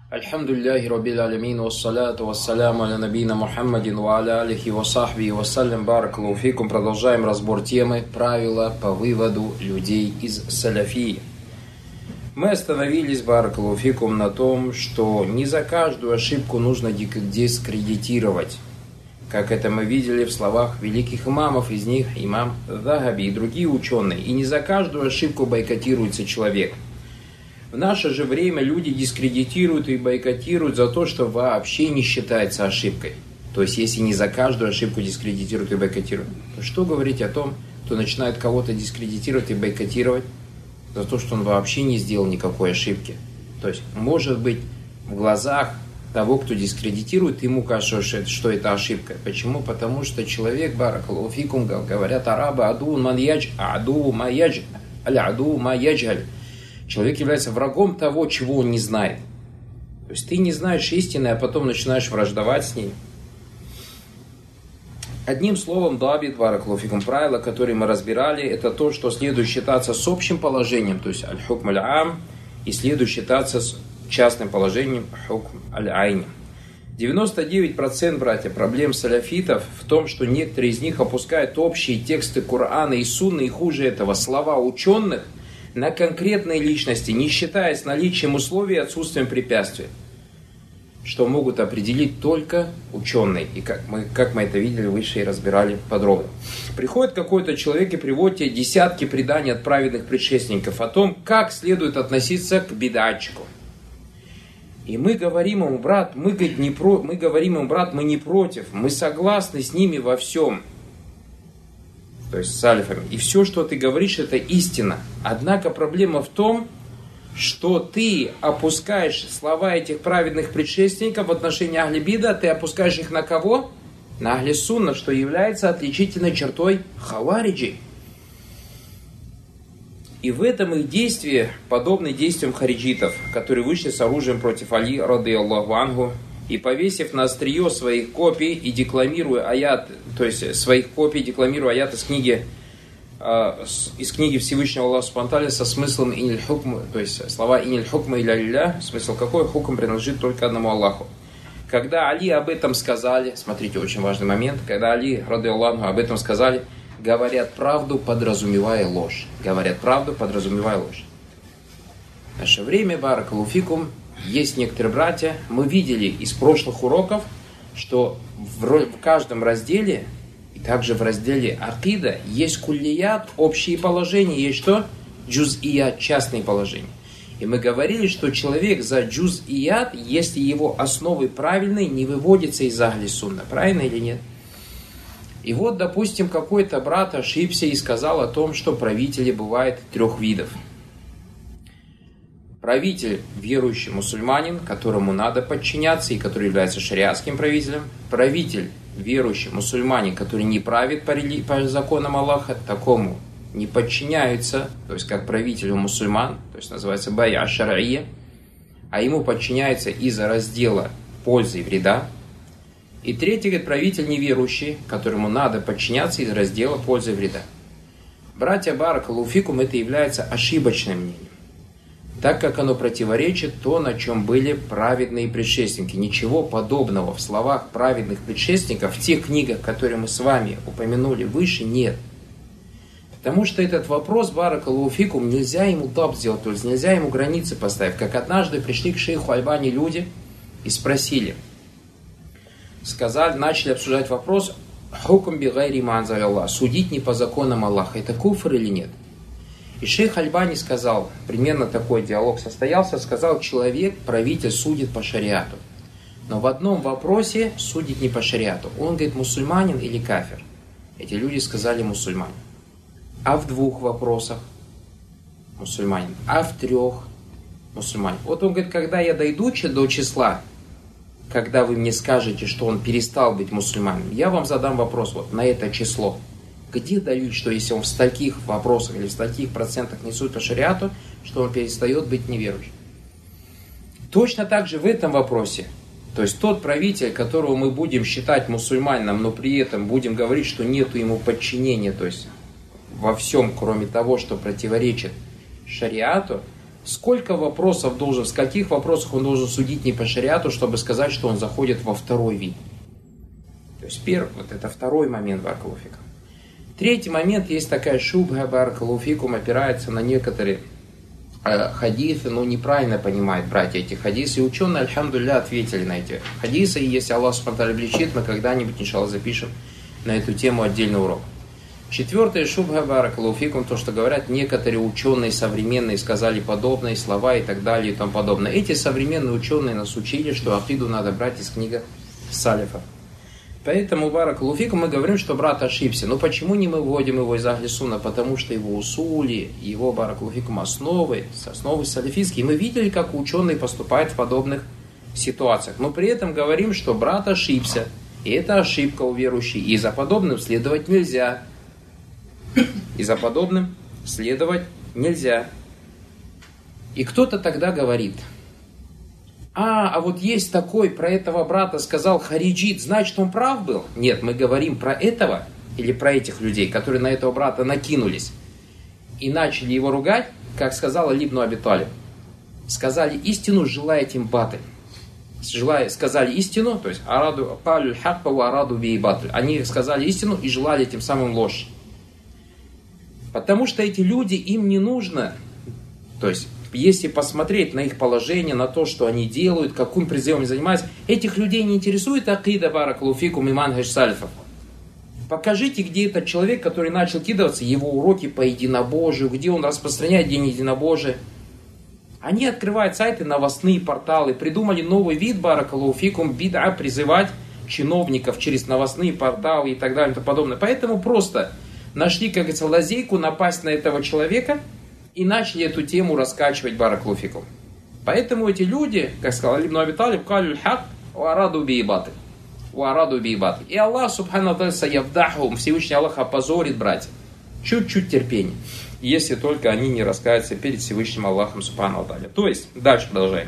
Альхамдулиллахи Раббил Алямин, вассаляту вассаляму аля набийна Мухаммадин ва аля алихи ва сахбихи вассалям. Баракаллаху фикум. Продолжаем разбор темы «Правила по выводу людей из саляфии». Мы остановились, баракаллаху фикум, на том, что не за каждую ошибку нужно дискредитировать. Как это мы видели в словах великих имамов, из них имам Захаби и другие ученые. И не за каждую ошибку бойкотируется человек. В наше же время люди дискредитируют и бойкотируют за то, что вообще не считается ошибкой. То есть, если не за каждую ошибку дискредитируют и бойкотируют, то что говорить о том, кто начинает кого-то дискредитировать и бойкотировать за то, что он вообще не сделал никакой ошибки? То есть, может быть, в глазах того, кто дискредитирует, ему кажется, что это ошибка. Почему? Потому что человек, баракаллаху фикум, говорят арабы, аду ма яджаль. Человек является врагом того, чего он не знает. То есть ты не знаешь истины, а потом начинаешь враждовать с ней. Одним словом, дабит, баракаллаху фикум, правило, которое мы разбирали, это то, что следует считаться с общим положением, то есть аль-хукм аль-ам, и следует считаться с частным положением хукм аль-айни. 99%, братья, проблем саляфитов в том, что некоторые из них опускают общие тексты Корана и Сунны, и хуже этого, слова ученых, на конкретные личности, не считаясь наличием условий и отсутствием препятствий, что могут определить только ученые. И как мы это видели выше и разбирали подробно. Приходит какой-то человек и приводит тебе десятки преданий от праведных предшественников о том, как следует относиться к бидатчику. И мы говорим ему, брат, мы не против, мы согласны с ними во всем. То есть с салифами. И все, что ты говоришь, это истина. Однако проблема в том, что ты опускаешь слова этих праведных предшественников в отношении ахли бида, ты опускаешь их на кого? На ахли сунна, что является отличительной чертой хавариджи. И в этом их действии подобны действиям хариджитов, которые вышли с оружием против Али, рады Аллаху анху, и повесив на острие своих копий и декламируя аят, то есть декламируя аят из книги Всевышнего Аллаха Субхану ва Тааля со смыслом иниль хукм, то есть слова иниль хукма илля лилля, смысл какой? Хукм принадлежит только одному Аллаху. Когда Али об этом сказали, смотрите, очень важный момент, когда Али, рады Аллаху, об этом сказали, говорят правду, подразумевая ложь. Говорят правду, подразумевая ложь. В наше время, баракаллаху фикум, есть некоторые братья, мы видели из прошлых уроков, что в каждом разделе, и также в разделе акида, есть куллият, общие положения, есть что? Джуз'ият, частные положения. И мы говорили, что человек за джуз'ият, если его основы правильные, не выводится из ахли сунна. Правильно или нет? И вот, допустим, какой-то брат ошибся и сказал о том, что правители бывают трех видов. Правитель, верующий мусульманин, которому надо подчиняться и который является шариатским правителем. Правитель, верующий мусульманин, который не правит по законам Аллаха, такому не подчиняются, то есть как правителю мусульман, то есть называется бай'а шар'ия, а ему подчиняется из-за раздела пользы и вреда. И третий, говорит, правитель неверующий, которому надо подчиняться из раздела пользы и вреда. Братья, баракаллаху фикум, это является ошибочным мнением, так как оно противоречит то, на чем были праведные предшественники. Ничего подобного в словах праведных предшественников в тех книгах, которые мы с вами упомянули выше, нет. Потому что этот вопрос, баракаллаху фикум, нельзя ему таб сделать, то есть нельзя ему границы поставить. Как однажды пришли к шейху Альбани люди и спросили, начали обсуждать вопрос «Хукм би гайри ма анзаля Аллах», судить не по законам Аллаха, это куфр или нет? И шейх Альбани сказал, примерно такой диалог состоялся, сказал, человек, правитель, судит по шариату. Но в одном вопросе судит не по шариату. Он говорит, мусульманин или кафир? Эти люди сказали мусульманин. А в двух вопросах мусульманин. А в трех мусульманин. Вот он говорит, когда я дойду до числа, когда вы мне скажете, что он перестал быть мусульманином, я вам задам вопрос вот на это число. Где дают, что если он в стольких вопросах или в стольких процентах не судит по шариату, что он перестает быть неверующим? Точно так же в этом вопросе. То есть тот правитель, которого мы будем считать мусульманином, но при этом будем говорить, что нету ему подчинения, то есть во всем, кроме того, что противоречит шариату, Сколько вопросов должен, с каких вопросов он должен судить не по шариату, чтобы сказать, что он заходит во второй вид. То есть первый, вот это второй момент баракаллаху фикум. Третий момент, есть такая шубха баракаллаху фикум, опирается на некоторые хадисы, но неправильно понимают братья эти хадисы. И ученые, альхамдулилля, ответили на эти хадисы. И если Аллах субхану облегчит, мы когда-нибудь, иншаллах, запишем на эту тему отдельный урок. Четвертое шубха баракаллаху фикум, то, что говорят некоторые ученые современные, сказали подобные слова и так далее и тому подобное. Эти современные ученые нас учили, что акиду надо брать из книг салифов. Поэтому баракаллаху фикум мы говорим, что брат ошибся. Но почему не мы вводим его из ахли сунна? Потому что его усули, его баракаллаху фикум основы салифистские. Мы видели, как ученые поступают в подобных ситуациях. Но при этом говорим, что брат ошибся. И это ошибка у верующих. И за подобным следовать нельзя. И за подобным следовать нельзя. И кто-то тогда говорит: а вот есть такой, про этого брата сказал хариджит, значит он прав был? Нет, мы говорим про этого или про этих людей, которые на этого брата накинулись и начали его ругать, как сказал Али ибн Аби Талиб. Сказали истину, желая этим батль. Сказали истину, то есть араду палю хакка ва араду би батль. Они сказали истину и желали тем самым ложь. Потому что эти люди, им не нужно, то есть, если посмотреть на их положение, на то, что они делают, каким призывом они занимаются, этих людей не интересует акида баракаллаху фикум и манхадж салифов. Покажите, где этот человек, который начал кидываться, его уроки по единобожию, где он распространяет день единобожия. Они открывают сайты, новостные порталы, придумали новый вид баракаллаху фикум, бид'a, призывать чиновников через новостные порталы и так далее и тому подобное. Поэтому просто нашли, как говорится, лазейку напасть на этого человека и начали эту тему раскачивать баракаллаху фикум. Поэтому эти люди, как сказал Али ибн Аби Талиб, калю хак ва араду би батль. И Аллах субхану ва тааля явдахум, Всевышний Аллах опозорит братьев. Чуть-чуть терпения, если только они не раскаются перед Всевышним Аллахом субхану ва тааля. То есть, дальше продолжаем.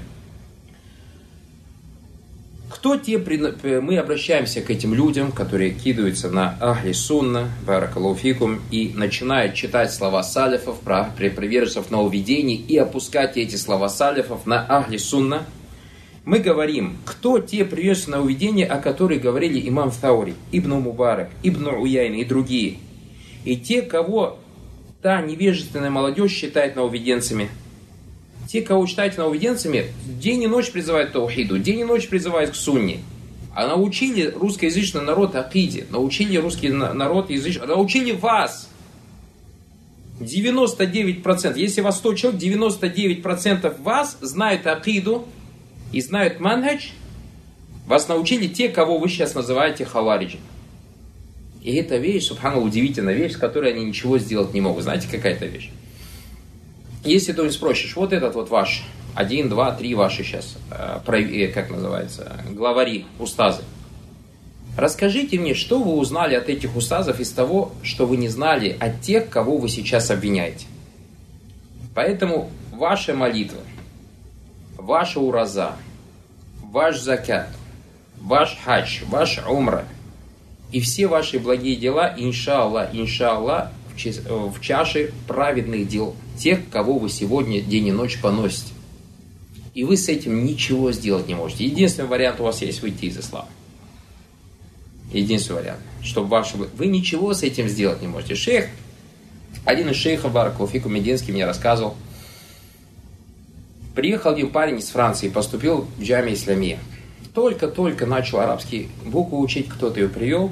Мы обращаемся к этим людям, которые кидаются на ахли сунна, баракаллаху фикум, и начинают читать слова салифов, про приверженцев нововведений, и опускать эти слова салифов на ахли сунна. Мы говорим, кто те приверженцы нововведения, о которых говорили имам Саури, Ибн Мубарак, Ибн Уяйн и другие. И те, кого та невежественная молодежь считает нововведенцами. Те, кого считают нововведенцами, день и ночь призывают к таухиду, день и ночь призывают к сунне. А научили русскоязычный народ акиде, научили русский народ язычный, научили вас. 99%, если вас 100 человек, 99% вас знают акиду и знают манхадж. Вас научили те, кого вы сейчас называете хавариджи. И эта вещь, субханаллах, удивительная вещь, с которой они ничего сделать не могут. Знаете, какая это вещь? Если ты спросишь, вот этот вот ваш, 1, 2, 3 ваши сейчас, как называется, главари, устазы. Расскажите мне, что вы узнали от этих устазов из того, что вы не знали от тех, кого вы сейчас обвиняете. Поэтому ваша молитва, ваша ураза, ваш закат, ваш хадж, ваш умра и все ваши благие дела, иншаллах, в чаше праведных дел тех, кого вы сегодня день и ночь поносите. И вы с этим ничего сделать не можете. Единственный вариант у вас есть выйти из ислама. Единственный вариант. Чтобы вы ничего с этим сделать не можете. Один из шейхов баракаллаху фикум Мединский мне рассказывал. Приехал один парень из Франции, поступил в Джамия Исламия. Только начал арабские буквы учить, кто-то ее привел.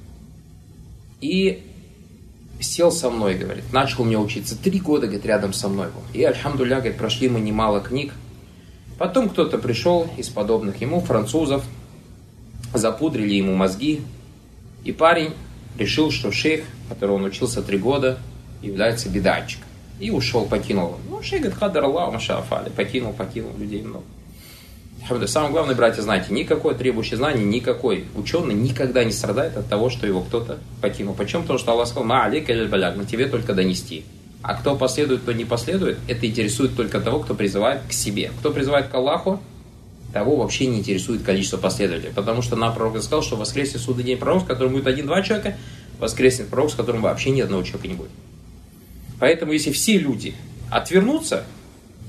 И сел со мной, говорит, начал у меня учиться. 3 года, говорит, рядом со мной был. И, альхамдулилля, говорит, прошли мы немало книг. Потом кто-то пришел из подобных ему, французов, запудрили ему мозги. И парень решил, что шейх, которого он учился 3 года, является бидатчиком. И ушел, покинул. Шейх, говорит, хадар Аллах, маша афали. Покинул людей много. Самое главное, братья, знаете, никакое требующее знание, никакой ученый никогда не страдает от того, что его кто-то покинул. Почему? Потому что Аллах сказал, ма алейка иль баляг, на тебе только донести. А кто последует, кто не последует, это интересует только того, кто призывает к себе. Кто призывает к Аллаху, того вообще не интересует количество последователей. Потому что нам пророк сказал, что воскреснет в судный день пророк, с которым будет 1-2 человека, воскреснет пророк, с которым вообще ни одного человека не будет. Поэтому, если все люди отвернутся,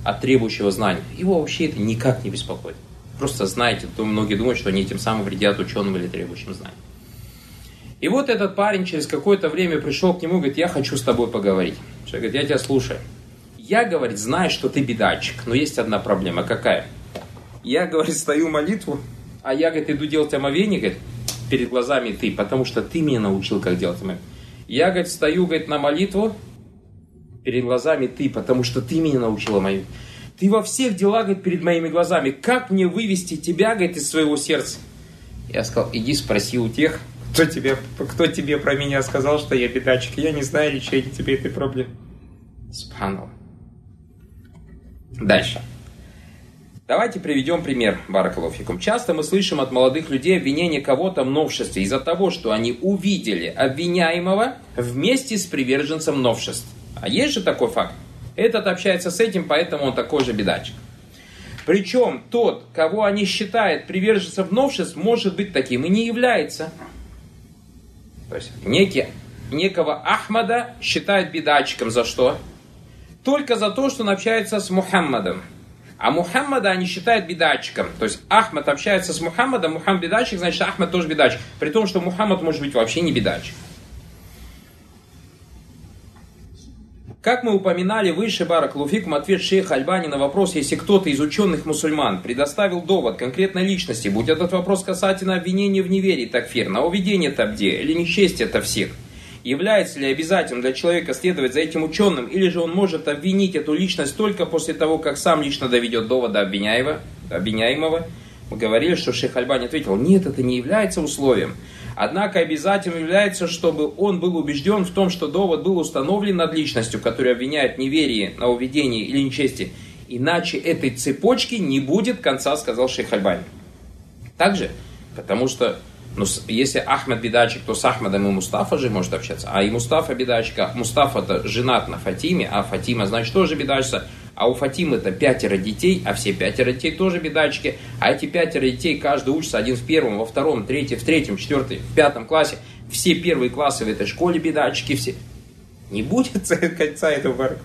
от требующего знания, его вообще это никак не беспокоит. Просто знаете, то многие думают, что они тем самым вредят ученым или требующим знаний. И вот этот парень через какое-то время пришел к нему и говорит, я хочу с тобой поговорить. Человек говорит, я тебя слушаю. Я, говорит, знаю, что ты бедачик, но есть одна проблема. Какая? Я, говорит, стою молитву, а я, говорит, иду делать омовение, говорит, перед глазами ты, потому что ты меня научил, как делать омовение. Я, говорит, стою, говорит, на молитву, перед глазами ты, потому что ты меня научил омовению. Ты во всех делах, говорит, перед моими глазами. Как мне вывести тебя, говорит, из своего сердца? Я сказал, иди спроси у тех, кто тебе про меня сказал, что я бедачик. Я не знаю решения тебе этой проблемы. Субханаллах. Дальше. Давайте приведем пример, баракаллаху фикум. Часто мы слышим от молодых людей обвинение кого-то в новшестве из-за того, что они увидели обвиняемого вместе с приверженцем новшеств. А есть же такой факт. Этот общается с этим, поэтому он такой же бедачик. Причем тот, кого они считают приверженцем новшеств, может быть таким и не является. То есть некого Ахмада считают бедачиком за что? Только за то, что он общается с Мухаммадом. А Мухаммада они считают бедачиком. То есть Ахмад общается с Мухаммадом, Мухаммад бедачик, значит Ахмад тоже бедачик. При том, что Мухаммад может быть вообще не бедачик. Как мы упоминали выше, баракаллаху фикум, ответ шейха Альбани на вопрос, если кто-то из ученых мусульман предоставил довод конкретной личности, будь этот вопрос касательно обвинения в неверии такфир, нововведения табде или нечестия тафсир, является ли обязательным для человека следовать за этим ученым, или же он может обвинить эту личность только после того, как сам лично доведет довода обвиняемого? Мы говорили, что шейх Альбани ответил, нет, это не является условием. Однако обязательным является, чтобы он был убежден в том, что довод был установлен над личностью, которую обвиняет в неверии, нововведении или нечестии. Иначе этой цепочки не будет конца, сказал шейх Альбани. Также, потому что если Ахмад бедачик, то с Ахмадом и Мустафа же может общаться. А и Мустафа бедачик, а Мустафа-то женат на Фатиме, а Фатима, значит, тоже бедачится. А у Фатимы-то 5 детей, а все 5 детей тоже бедачки. А эти 5 детей, каждый учится, один в первом, во втором, третьем, в третьем, четвертом, в 5 классе. Все первые классы в этой школе бедачки, все. Не будет конца этого барка.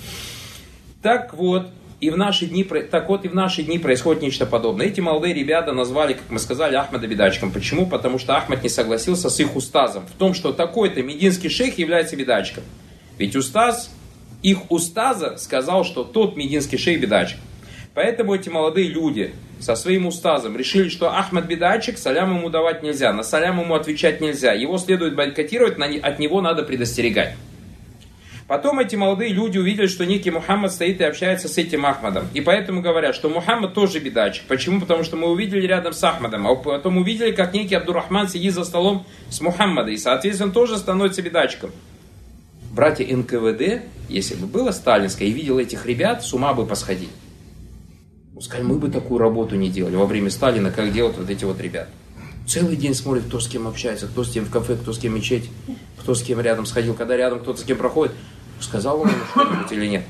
Так вот, и в наши дни происходит нечто подобное. Эти молодые ребята назвали, как мы сказали, Ахмада бедачком. Почему? Потому что Ахмад не согласился с их устазом в том, что такой-то мединский шейх является бедачком. Ведь их устаза сказал, что тот мединский шейх бедачик. Поэтому эти молодые люди со своим устазом решили, что Ахмад бедачик, салям ему давать нельзя, на салям ему отвечать нельзя, его следует бойкотировать, от него надо предостерегать. Потом эти молодые люди увидели, что некий Мухаммад стоит и общается с этим Ахмадом. И поэтому говорят, что Мухаммад тоже бедачик. Почему? Потому что мы увидели рядом с Ахмадом. А потом увидели, как некий Абдуррахман сидит за столом с Мухаммадом. И, соответственно, тоже становится бедачиком. Братья НКВД, если бы было сталинское, и видел этих ребят, с ума бы посходили. Сказали, мы бы такую работу не делали во время Сталина, как делают вот эти вот ребята. Целый день смотрит, кто с кем общается, кто с кем в кафе, кто с кем в мечеть, кто с кем рядом сходил, когда рядом кто-то с кем проходит. Сказал он ему что-нибудь или нет?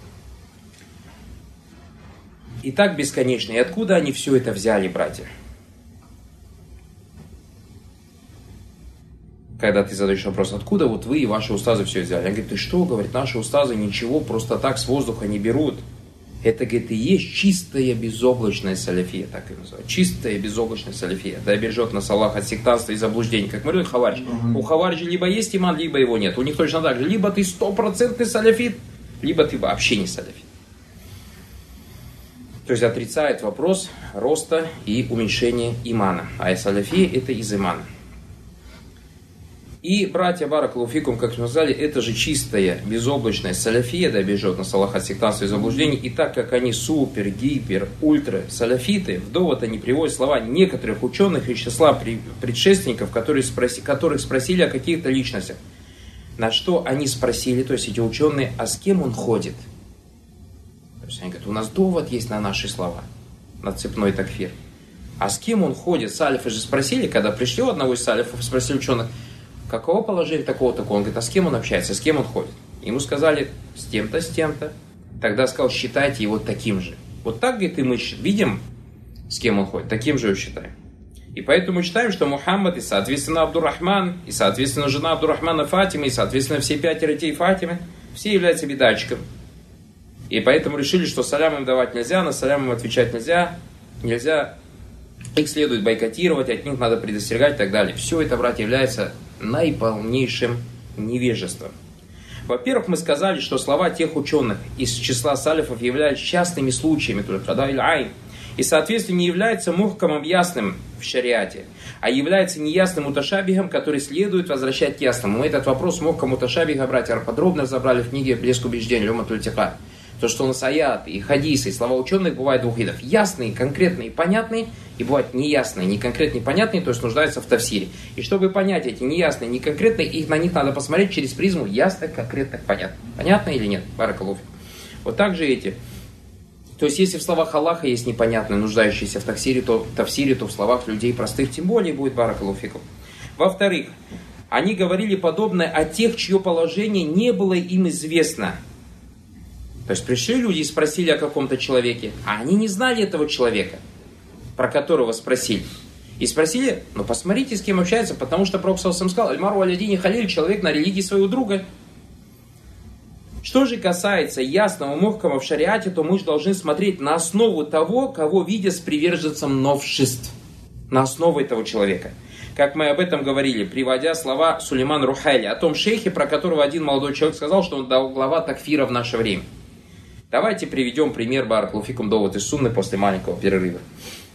И так бесконечно. И откуда они все это взяли, братья? Когда ты задаешь вопрос, откуда вот вы и ваши устазы все взяли? Он говорит, ты что, говорит, наши устазы ничего просто так с воздуха не берут. Это, говорит, и есть чистая безоблачная салафия, так и называют. Чистая безоблачная салафия. Да бережет нас Аллах от сектанства и заблуждений. Как мы говорим, хаварич. У хавариджа либо есть иман, либо его нет. У них точно так же. Либо ты 100% салафит, либо ты вообще не салафит. То есть отрицает вопрос роста и уменьшения имана. А салафия это из имана. И, братья, баракаллаху фикум, как мы сказали, это же чистая, безоблачная салафия, да бережет нас Аллах от сектанства и заблуждений. И так как они супер, гипер, ультра салафиты, в довод они приводят слова некоторых ученых из числа предшественников, которых спросили о каких-то личностях. На что они спросили, то есть эти ученые, а с кем он ходит? То есть они говорят, у нас довод есть на наши слова, на цепной такфир. А с кем он ходит? Салифы же спросили, когда пришли у одного из салифов, спросили ученых, каково положение такого-такого? Он говорит, а с кем он общается, с кем он ходит? Ему сказали, с тем-то, с тем-то. Тогда сказал, считайте его таким же. Вот так, говорит, и мы видим, с кем он ходит, таким же его считаем. И поэтому считаем, что Мухаммад и, соответственно, Абдуррахман, и, соответственно, жена Абдуррахмана Фатима, и, соответственно, все 5 детей Фатимы, все являются бедачиком. И поэтому решили, что салям им давать нельзя, на салям им отвечать нельзя, их следует бойкотировать, от них надо предостерегать и так далее. Все это, братья, является наиполнейшим невежеством. Во-первых, мы сказали, что слова тех ученых из числа салифов являются частными случаями, и, соответственно, не является мухкамом ясным в шариате, а является неясным муташабихом, который следует возвращать к ясному. Мы этот вопрос мухкам муташабиха, братья, подробно разобрали в книге «Блеск убеждений» Люматуль Тиха. То, что у нас аяты и хадисы, и слова ученых бывают двух видов. Ясные, конкретные, понятные, и бывают неясные, неконкретные, понятные, то есть нуждаются в тафсире. И чтобы понять эти неясные, неконкретные, на них надо посмотреть через призму ясных, конкретных, понятных. Понятно или нет? Баракалуфи. Вот так же эти. То есть, если в словах Аллаха есть непонятные, нуждающиеся в тафсире, то в словах людей простых тем более будет баракалуфикум. Во-вторых, они говорили подобное о тех, чье положение не было им известно. То есть пришли люди и спросили о каком-то человеке, а они не знали этого человека, про которого спросили. И спросили, посмотрите, с кем общается, потому что Пророк саллаллаху алейхи ва саллям сказал, «Аль-мару аль-дини халиль», человек на религии своего друга. Что же касается ясного мухкама в шариате, то мы же должны смотреть на основу того, кого видят с приверженцем новшеств. На основу этого человека. Как мы об этом говорили, приводя слова Сулейман Рухайли, о том шейхе, про которого один молодой человек сказал, что он дал глава такфира в наше время. Давайте приведем пример баракалуфикум довод из сунны после маленького перерыва.